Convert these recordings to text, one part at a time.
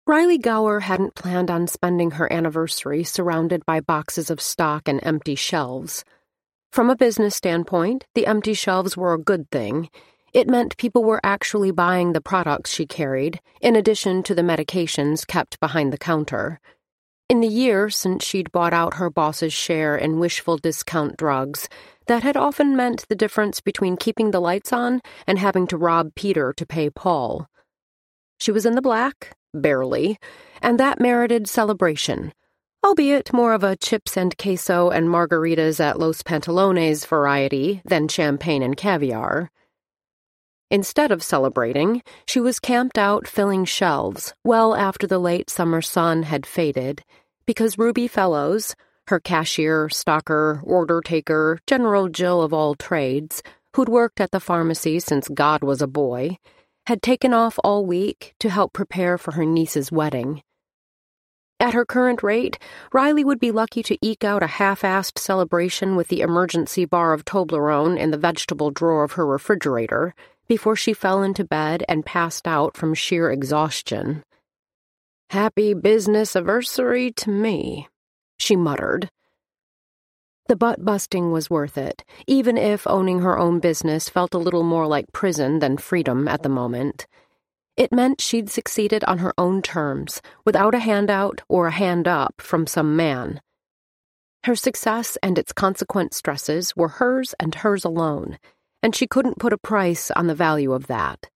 Riley Gower hadn't planned on spending her anniversary surrounded by boxes of stock and empty shelves. From a business standpoint, the empty shelves were a good thing. It meant people were actually buying the products she carried, in addition to the medications kept behind the counter. In the year since she'd bought out her boss's share in wishful discount drugs, that had often meant the difference between keeping the lights on and having to rob Peter to pay Paul. She was in the black, barely, and that merited celebration, albeit more of a chips and queso and margaritas at Los Pantalones variety than champagne and caviar. Instead of celebrating, she was camped out filling shelves well after the late summer sun had faded, because Ruby Fellows, her cashier, stocker, order taker, General Jill of all trades, who'd worked at the pharmacy since God was a boy, had taken off all week to help prepare for her niece's wedding. At her current rate, Riley would be lucky to eke out a half-assed celebration with the emergency bar of Toblerone in the vegetable drawer of her refrigerator before she fell into bed and passed out from sheer exhaustion. "Happy business anniversary to me," she muttered. The butt-busting was worth it, even if owning her own business felt a little more like prison than freedom at the moment. It meant she'd succeeded on her own terms, without a handout or a hand-up from some man. Her success and its consequent stresses were hers and hers alone, and she couldn't put a price on the value of that.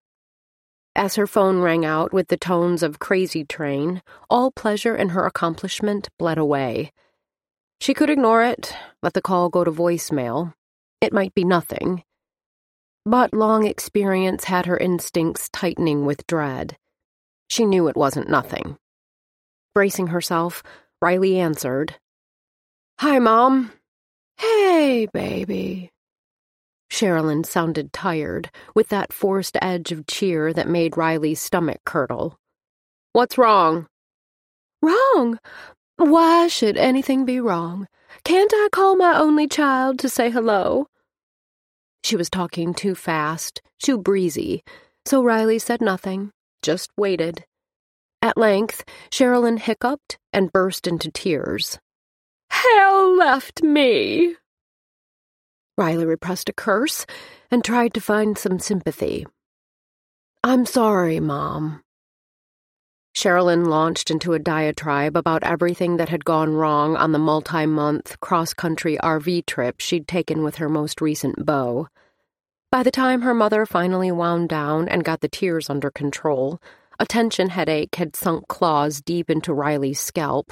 As her phone rang out with the tones of Crazy Train, all pleasure in her accomplishment bled away. She could ignore it, let the call go to voicemail. It might be nothing. But long experience had her instincts tightening with dread. She knew it wasn't nothing. Bracing herself, Riley answered. "Hi, Mom." "Hey, baby." Sherilyn sounded tired, with that forced edge of cheer that made Riley's stomach curdle. "What's wrong?" "Wrong? Why should anything be wrong? Can't I call my only child to say hello?" She was talking too fast, too breezy, so Riley said nothing, just waited. At length, Sherilyn hiccuped and burst into tears. "Hell left me!" Riley repressed a curse and tried to find some sympathy. "I'm sorry, Mom." Sherilyn launched into a diatribe about everything that had gone wrong on the multi-month cross-country RV trip she'd taken with her most recent beau. By the time her mother finally wound down and got the tears under control, a tension headache had sunk claws deep into Riley's scalp.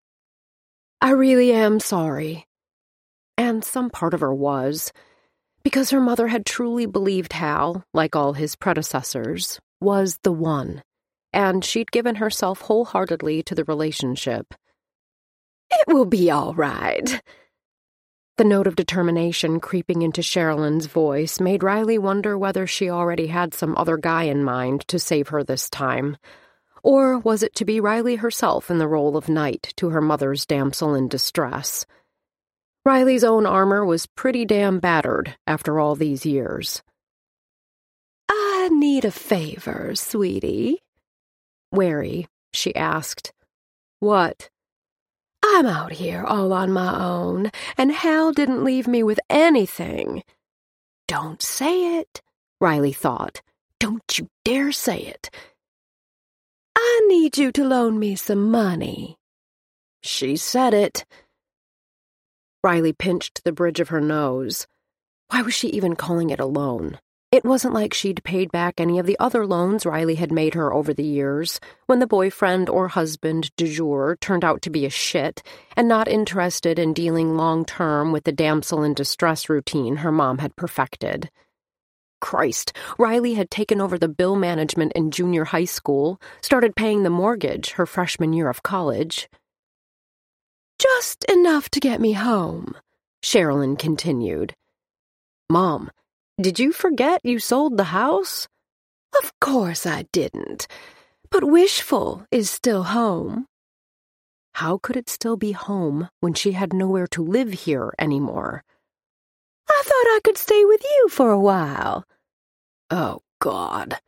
"I really am sorry." And some part of her was, because her mother had truly believed Hal, like all his predecessors, was the one, and she'd given herself wholeheartedly to the relationship. "It will be all right." The note of determination creeping into Sherilyn's voice made Riley wonder whether she already had some other guy in mind to save her this time. Or was it to be Riley herself in the role of knight to her mother's damsel in distress? Riley's own armor was pretty damn battered after all these years. "I need a favor, sweetie." Wary, she asked. "What?" "I'm out here all on my own, and Hal didn't leave me with anything." "Don't say it," Riley thought. "Don't you dare say it." "I need you to loan me some money." She said it. Riley pinched the bridge of her nose. Why was she even calling it a loan? It wasn't like she'd paid back any of the other loans Riley had made her over the years, when the boyfriend or husband du jour turned out to be a shit and not interested in dealing long-term with the damsel in distress routine her mom had perfected. Christ, Riley had taken over the bill management in junior high school, started paying the mortgage her freshman year of college. "Just enough to get me home," Sherilyn continued. "Mom, did you forget you sold the house?" "Of course I didn't. But Wishful is still home." How could it still be home when she had nowhere to live here anymore? "I thought I could stay with you for a while." "Oh, God."